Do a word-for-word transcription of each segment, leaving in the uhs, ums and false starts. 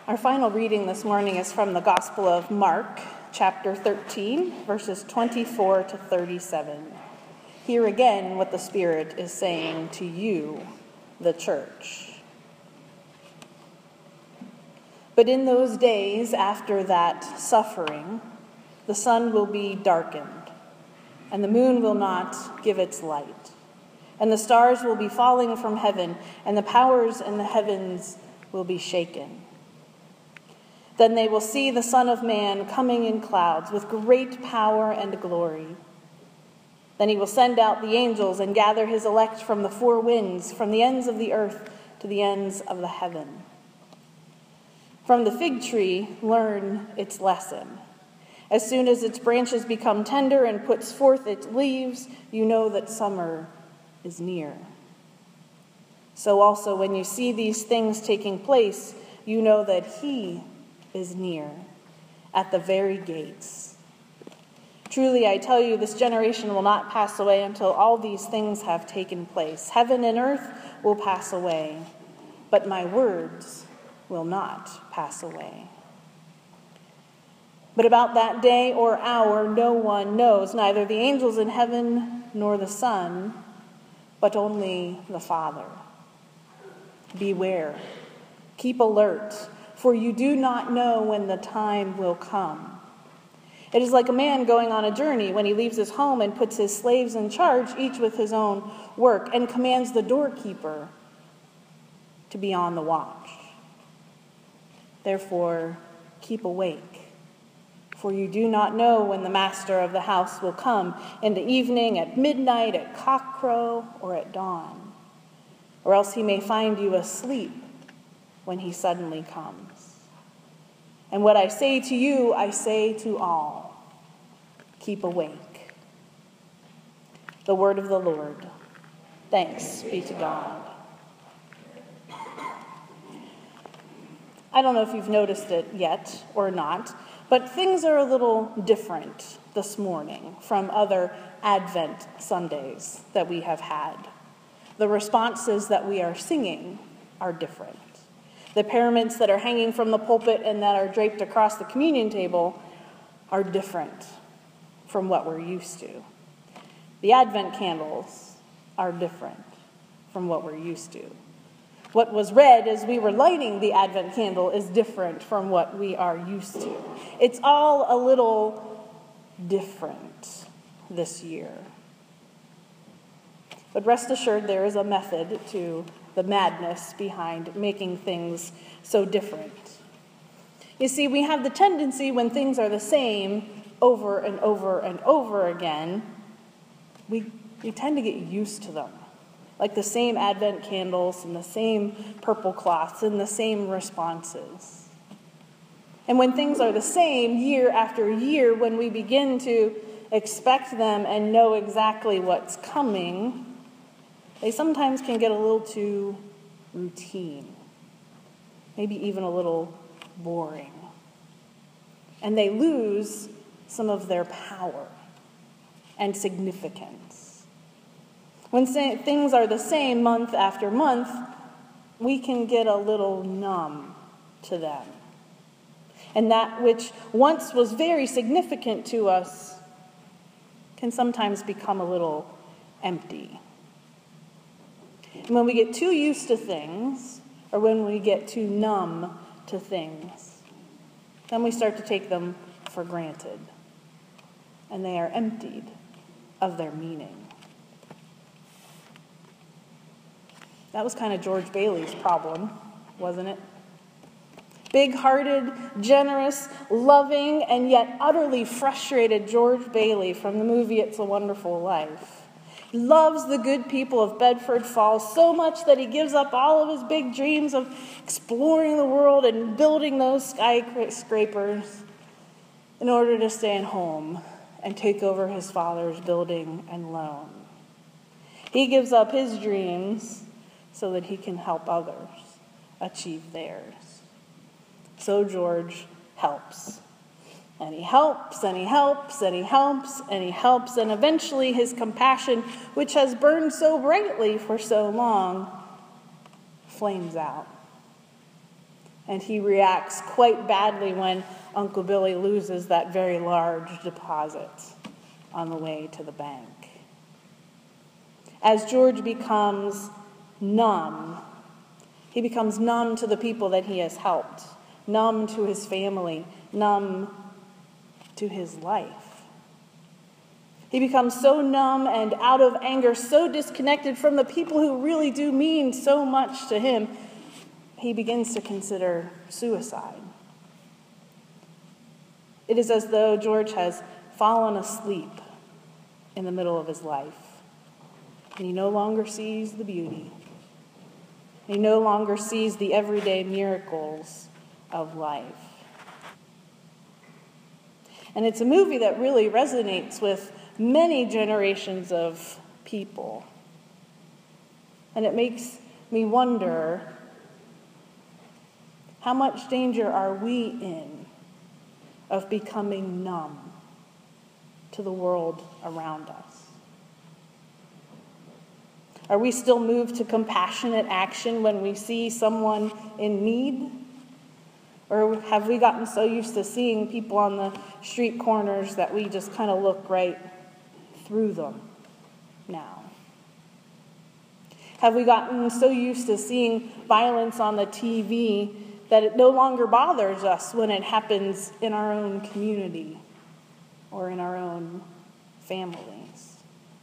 Our final reading this morning is from the Gospel of Mark, chapter thirteen, verses twenty-four to thirty-seven. Hear again what the Spirit is saying to you, the church. But in those days after that suffering, the sun will be darkened, and the moon will not give its light, and the stars will be falling from heaven, and the powers in the heavens will be shaken. Then they will see the Son of Man coming in clouds with great power and glory. Then he will send out the angels and gather his elect from the four winds, from the ends of the earth to the ends of the heaven. From the fig tree, learn its lesson. As soon as its branches become tender and puts forth its leaves, you know that summer is near. So also when you see these things taking place, you know that he is near, at the very gates. Truly, I tell you, this generation will not pass away until all these things have taken place. Heaven and earth will pass away, but my words will not pass away. But about that day or hour no one knows, neither the angels in heaven nor the Son, but only the Father. Beware, keep alert, for you do not know when the time will come. It is like a man going on a journey when he leaves his home and puts his slaves in charge, each with his own work, and commands the doorkeeper to be on the watch. Therefore, keep awake, for you do not know when the master of the house will come, in the evening, at midnight, at cockcrow, or at dawn, or else he may find you asleep when he suddenly comes. And what I say to you, I say to all, keep awake. The word of the Lord. Thanks be to God. I don't know if you've noticed it yet or not, but things are a little different this morning from other Advent Sundays that we have had. The responses that we are singing are different. The paraments that are hanging from the pulpit and that are draped across the communion table are different from what we're used to. The Advent candles are different from what we're used to. What was read as we were lighting the Advent candle is different from what we are used to. It's all a little different this year. But rest assured, there is a method to the madness behind making things so different. You see, we have the tendency when things are the same over and over and over again, we, we tend to get used to them. Like the same Advent candles and the same purple cloths and the same responses. And when things are the same year after year, when we begin to expect them and know exactly what's coming, they sometimes can get a little too routine, maybe even a little boring. And they lose some of their power and significance. When things are the same month after month, we can get a little numb to them. And that which once was very significant to us can sometimes become a little empty. And when we get too used to things, or when we get too numb to things, then we start to take them for granted. And they are emptied of their meaning. That was kind of George Bailey's problem, wasn't it? Big-hearted, generous, loving, and yet utterly frustrated George Bailey from the movie It's a Wonderful Life. He loves the good people of Bedford Falls so much that he gives up all of his big dreams of exploring the world and building those skyscrapers in order to stay at home and take over his father's building and loan. He gives up his dreams so that he can help others achieve theirs. So George helps. And he helps, and he helps, and he helps, and he helps, and eventually his compassion, which has burned so brightly for so long, flames out. And he reacts quite badly when Uncle Billy loses that very large deposit on the way to the bank. As George becomes numb, he becomes numb to the people that he has helped, numb to his family, numb to his life. He becomes so numb and out of anger, so disconnected from the people who really do mean so much to him, he begins to consider suicide. It is as though George has fallen asleep in the middle of his life, and he no longer sees the beauty. He no longer sees the everyday miracles of life. And it's a movie that really resonates with many generations of people. And it makes me wonder, how much danger are we in of becoming numb to the world around us? Are we still moved to compassionate action when we see someone in need? Or have we gotten so used to seeing people on the street corners that we just kind of look right through them now? Have we gotten so used to seeing violence on the T V that it no longer bothers us when it happens in our own community or in our own families?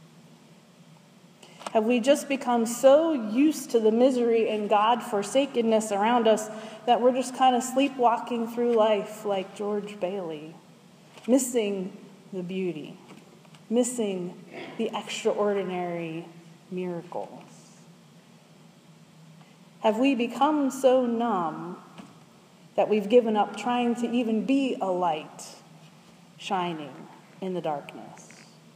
Have we just become so used to the misery and God-forsakenness around us that we're just kind of sleepwalking through life like George Bailey, missing the beauty, missing the extraordinary miracles? Have we become so numb that we've given up trying to even be a light shining in the darkness?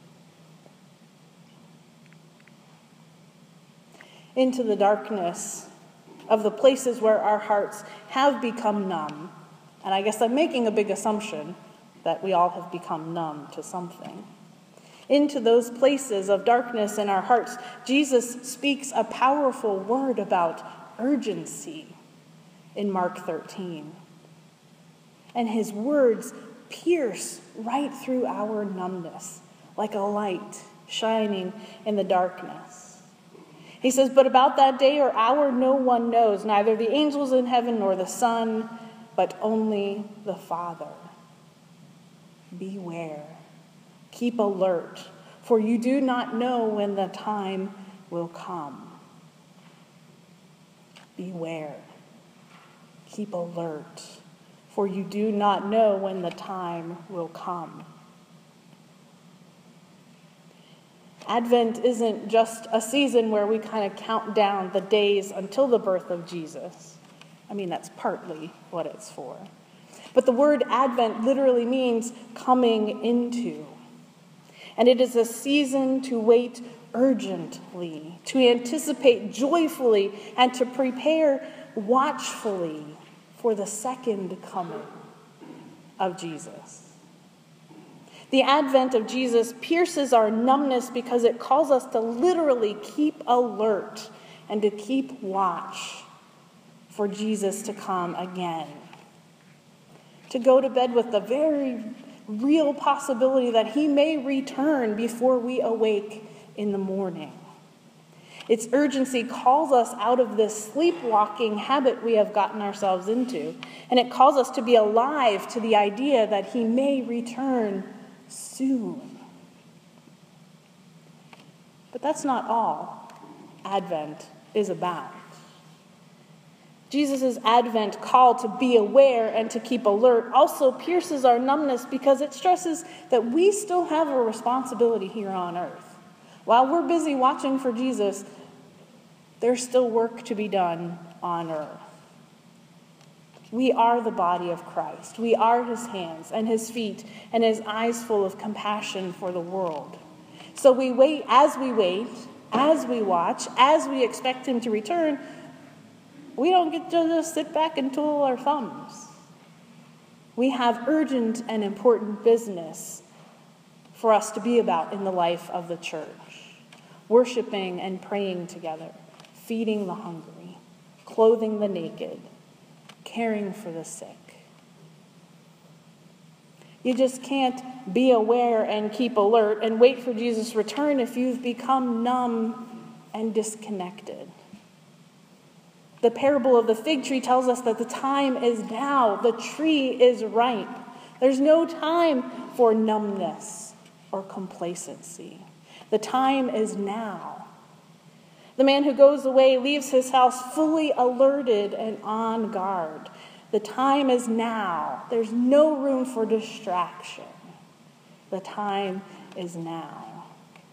Into the darkness of the places where our hearts have become numb, and I guess I'm making a big assumption that we all have become numb to something. Into those places of darkness in our hearts, Jesus speaks a powerful word about urgency in Mark thirteen. And his words pierce right through our numbness like a light shining in the darkness. He says, "But about that day or hour no one knows, neither the angels in heaven nor the Son, but only the Father. Beware, keep alert, for you do not know when the time will come." Beware, keep alert, for you do not know when the time will come. Advent isn't just a season where we kind of count down the days until the birth of Jesus. I mean, that's partly what it's for. But the word Advent literally means coming into. And it is a season to wait urgently, to anticipate joyfully, and to prepare watchfully for the second coming of Jesus. The advent of Jesus pierces our numbness because it calls us to literally keep alert and to keep watch for Jesus to come again. To go to bed with the very real possibility that he may return before we awake in the morning. Its urgency calls us out of this sleepwalking habit we have gotten ourselves into, and it calls us to be alive to the idea that he may return soon. But that's not all Advent is about. Jesus' Advent call to be aware and to keep alert also pierces our numbness because it stresses that we still have a responsibility here on earth. While we're busy watching for Jesus, there's still work to be done on earth. We are the body of Christ. We are his hands and his feet and his eyes full of compassion for the world. So we wait, as we wait, as we watch, as we expect him to return, we don't get to just sit back and twiddle our thumbs. We have urgent and important business for us to be about in the life of the church. Worshiping and praying together, feeding the hungry, clothing the naked, caring for the sick. You just can't be aware and keep alert and wait for Jesus' return if you've become numb and disconnected. The parable of the fig tree tells us that the time is now. The tree is ripe. There's no time for numbness or complacency. The time is now. The man who goes away leaves his house fully alerted and on guard. The time is now. There's no room for distraction. The time is now.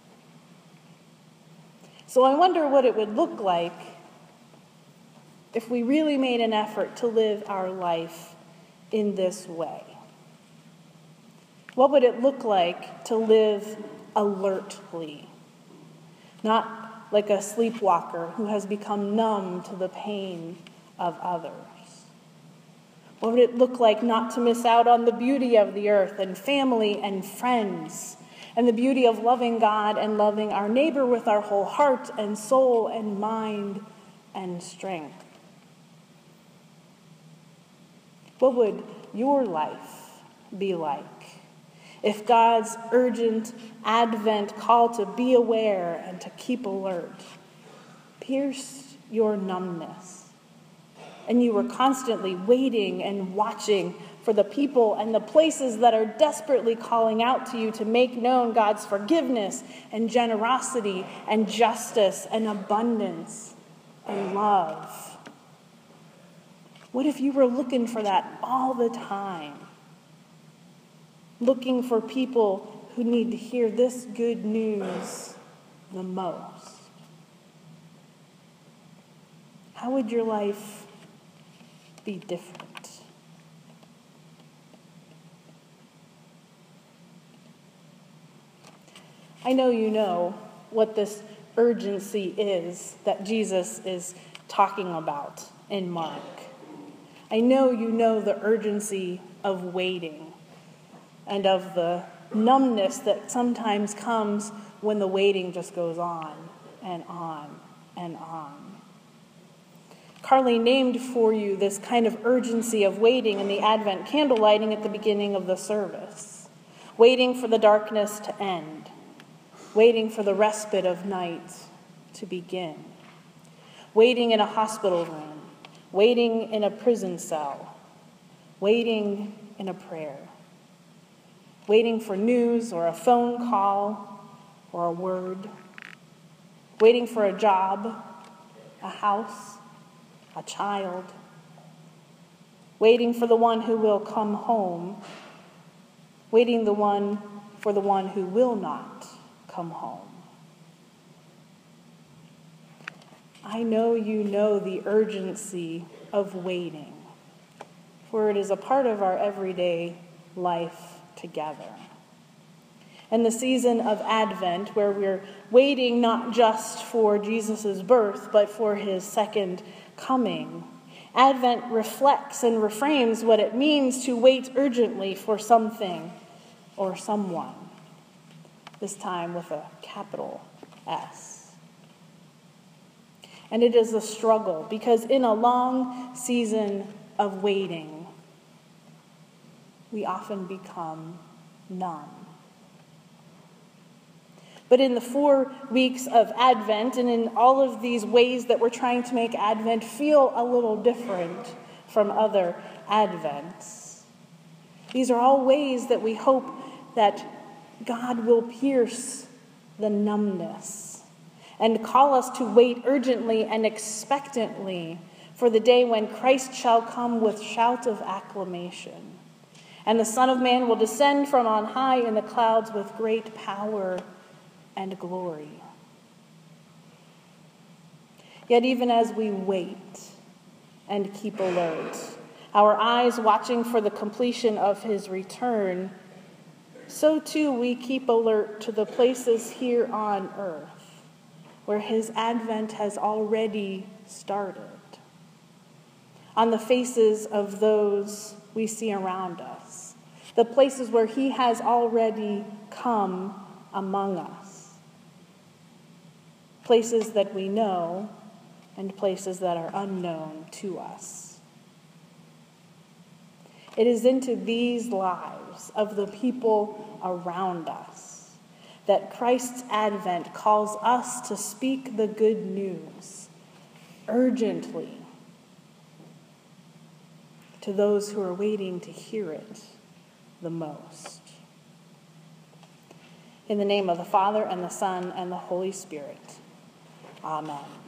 So I wonder what it would look like if we really made an effort to live our life in this way. What would it look like to live alertly? Not like a sleepwalker who has become numb to the pain of others. What would it look like not to miss out on the beauty of the earth and family and friends and the beauty of loving God and loving our neighbor with our whole heart and soul and mind and strength? What would your life be like if God's urgent Advent call to be aware and to keep alert pierced your numbness, and you were constantly waiting and watching for the people and the places that are desperately calling out to you to make known God's forgiveness and generosity and justice and abundance and love? What if you were looking for that all the time? Looking for people who need to hear this good news the most? How would your life be different? I know you know what this urgency is that Jesus is talking about in Mark. I know you know the urgency of waiting and of the numbness that sometimes comes when the waiting just goes on and on and on. Carly named for you this kind of urgency of waiting in the Advent candle lighting at the beginning of the service. Waiting for the darkness to end. Waiting for the respite of night to begin. Waiting in a hospital room. Waiting in a prison cell. Waiting in a prayer. Waiting for news or a phone call or a word. Waiting for a job, a house, a child, waiting for the one who will come home, waiting the one for the one who will not come home. I know you know the urgency of waiting, for it is a part of our everyday life together. And the season of Advent, where we're waiting not just for Jesus' birth, but for his second coming. Advent reflects and reframes what it means to wait urgently for something or someone, this time with a capital S. And it is a struggle, because in a long season of waiting, we often become numb. But in the four weeks of Advent, and in all of these ways that we're trying to make Advent feel a little different from other Advents, these are all ways that we hope that God will pierce the numbness and call us to wait urgently and expectantly for the day when Christ shall come with shout of acclamation, and the Son of Man will descend from on high in the clouds with great power and glory. Yet even as we wait and keep alert, our eyes watching for the completion of his return, so too we keep alert to the places here on earth where his advent has already started, on the faces of those we see around us, the places where he has already come among us, places that we know and places that are unknown to us. It is into these lives of the people around us that Christ's advent calls us to speak the good news urgently to those who are waiting to hear it the most. In the name of the Father, and the Son, and the Holy Spirit. Amen.